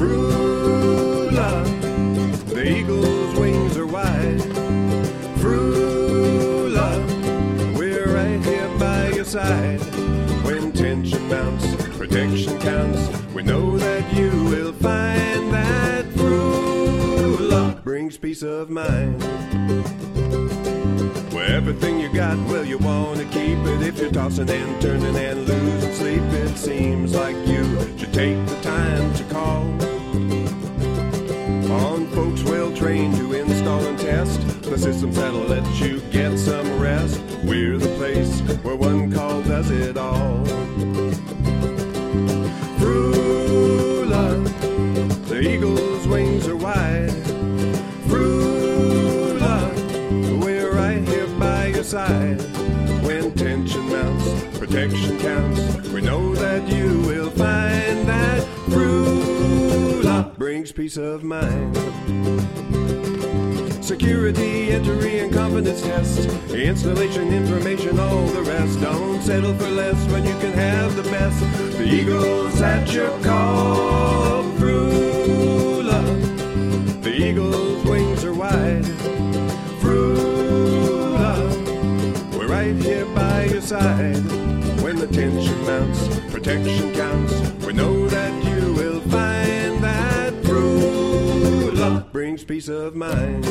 Frula, the eagle's wings are wide. Frula, we're right here by your side. When tension mounts, protection counts. We know that you will find that Frula brings peace of mind. Where everything you got, well, you want to keep it. If you're tossing and turning and losing sleep, it seems like you should take the time to call on folks well trained to install and test the systems that'll let you get some rest. We're the place where one call does it all. Frula, the eagle's wings are wide. Frula, we're right here by your side. When tension mounts, protection counts. We know that you will find that Frula brings peace of mind. Security, entry, and confidence tests, installation, information, all the rest. Don't settle for less when you can have the best. The eagle's at your call. Frula, the eagle's wings are wide. Frula, we're right here by your side. When the tension mounts, protection counts. We know that you will find that Frula brings peace of mind.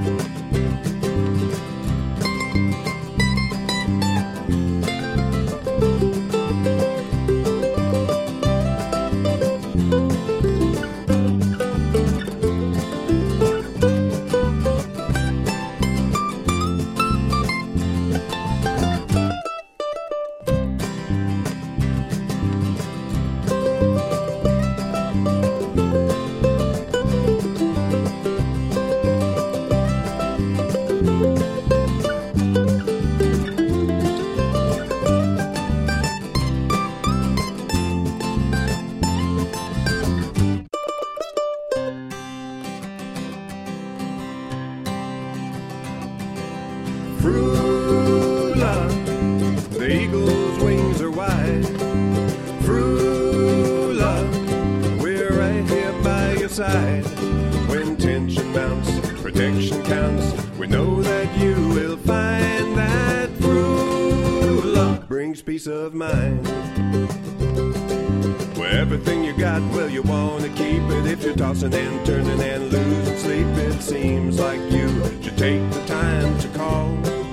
Frula, the eagle's wings are wide. Frula, we're right here by your side. When tension mounts, protection counts. We know that you will find that Frula brings peace of mind. Where everything you got, well, you want to keep it. If you're tossing and turning and losing sleep, it seems like you should take the time to call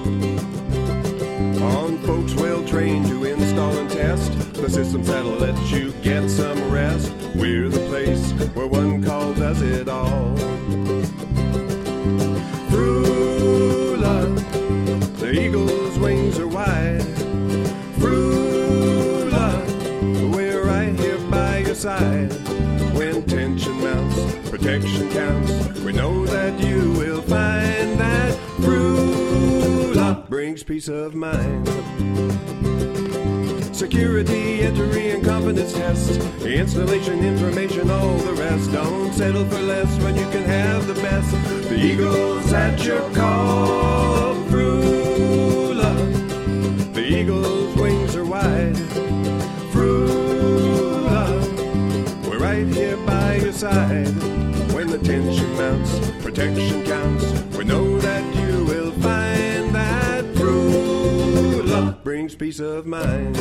on folks well trained to install and test the systems that'll let you get some rest. We're the place where one call does it all. Frula, the eagle's wings are wide. Frula, we're right here by your side. When tension mounts, protection counts. We know that you will find that Frula brings peace of mind. Security, entry, and confidence tests, installation, information, all the rest. Don't settle for less when you can have the best. The eagle's at your call. Frula, the eagle's wings are wide. Frula, we're right here by your side. When the tension mounts, protection counts. We know that you will find that Frula brings peace of mind.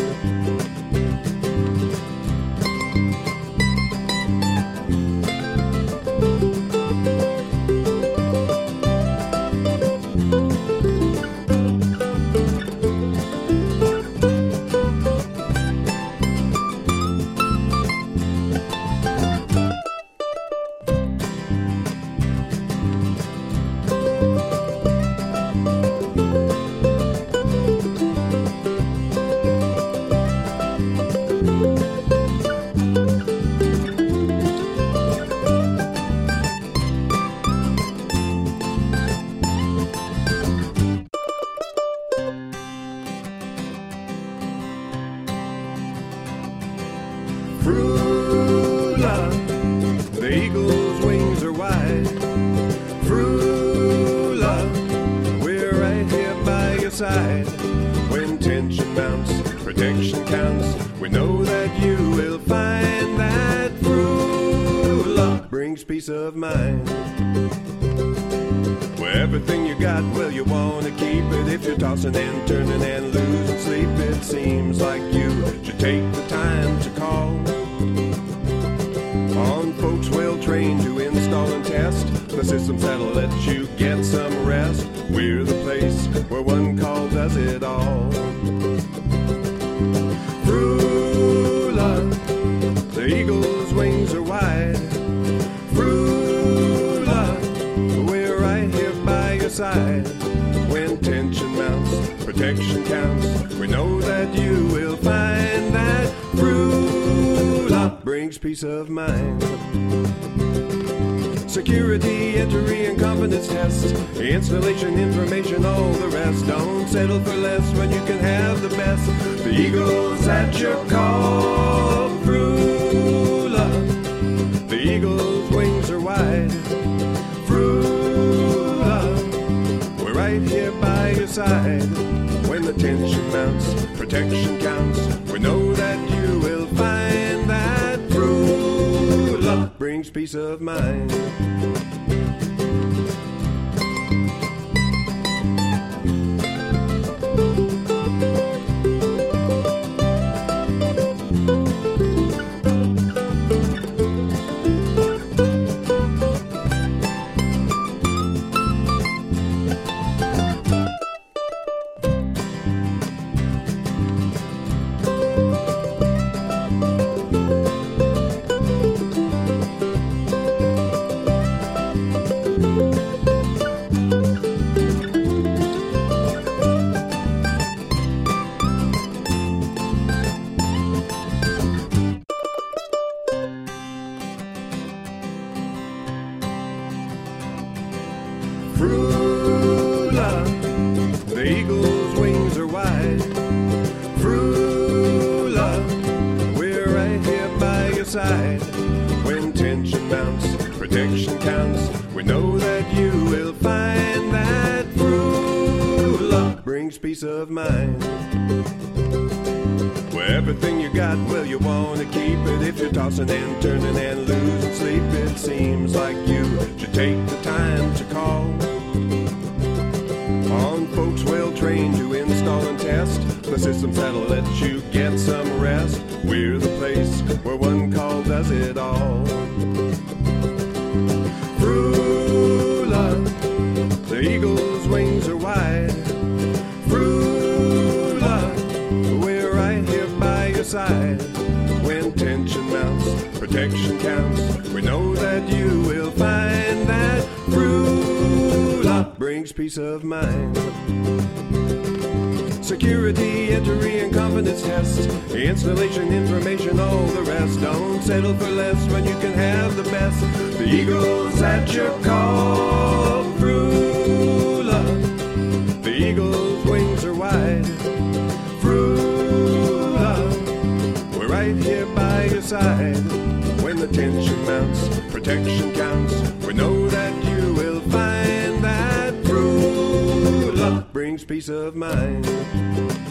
Frula, the eagle's wings are wide. Frula, we're right here by your side. When tension mounts, protection counts. We know that you will find that Frula peace of mind. Where everything you got, well, you want to keep it. If you're tossing and turning and losing sleep, it seems like you should take the time to call on folks well trained to install and test the systems that'll let you get some rest. We're the place where one call does it all. Frula, the eagle's wings are wide. Frula, we're right here by your side. When tension mounts, protection counts. We know that you will find that Frula brings peace of mind. Security, entry, and confidence tests, installation information, all the rest. Don't settle for less when you can have the best. The eagle's at your call, Frula. The eagle's wings are wide. Frula, we're right here by your side. When the tension mounts, protection counts. We know that you will find that Frula brings peace of mind. Frula, the eagle's wings are wide. Frula, we're right here by your side. When tension mounts, protection counts. We know that you will find that Frula brings peace of mind. Where everything you got, well, you want to keep it. If you're tossing and turning and losing sleep, it seems like you should take the time to call on folks well trained to install and test the systems that'll let you get some rest. We're the place where one call does it all. Frula, the eagle's wings are wide. Frula, we're right here by your side. When tension mounts, protection counts. We know that you will find that Frula brings peace of mind. Security, entry, and confidence tests, installation information, all the rest. Don't settle for less when you can have the best. The eagle's at your call, Frula. The eagle's wings are wide. Frula, we're right here by your side. When the tension mounts, protection counts. We know that you will find that Frula brings peace of mind.